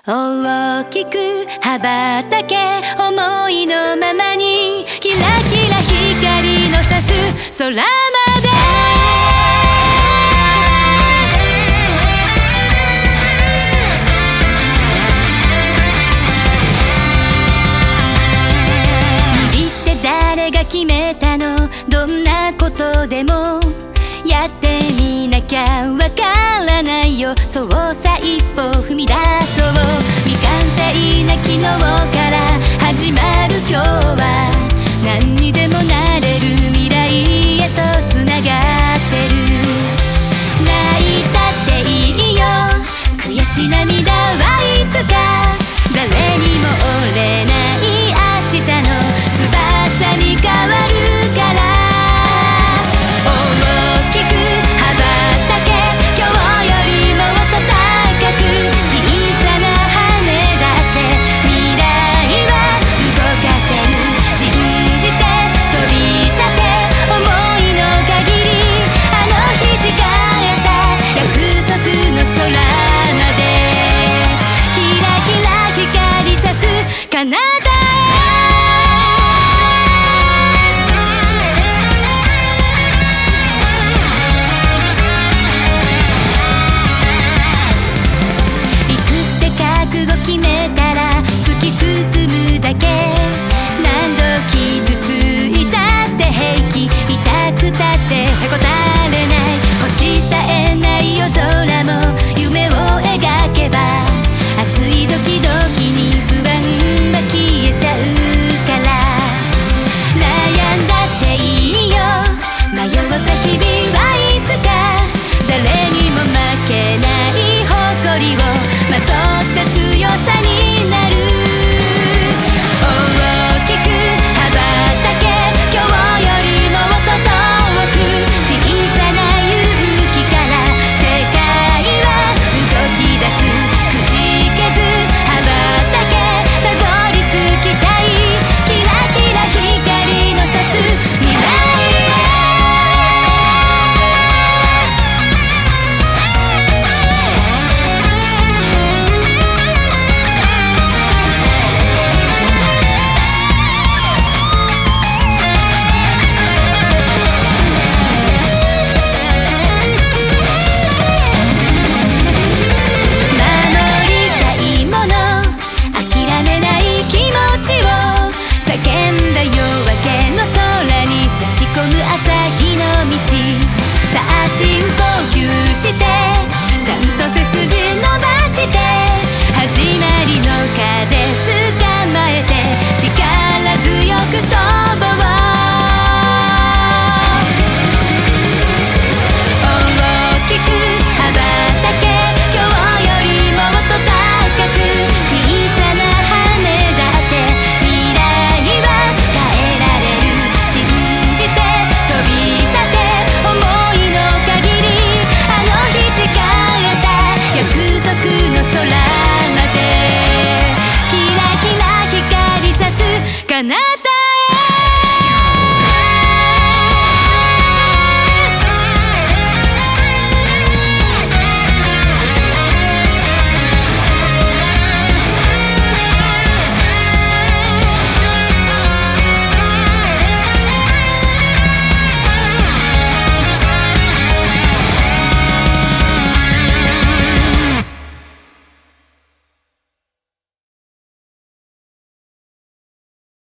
大きく羽ばたけ思いのままにキラキラ光の差す空まで無理って誰が決めたの？どんなことでもやってみなきゃわからないよ。そうさ一歩踏み出そう。未完成な昨日から始まる今日は何にでもなれる未来へとつながってる。泣いたっていいよ悔し涙はいつか誰にも折れない明日の翼に変わるから決めたら突き進むだけ。何度傷ついたって平気、痛くたってへこたれない。星さえない夜空も夢を描けば熱いドキドキに不安は消えちゃうから。悩んだっていいよ迷った日々はいつか誰にも負けない誇りをまとった強さに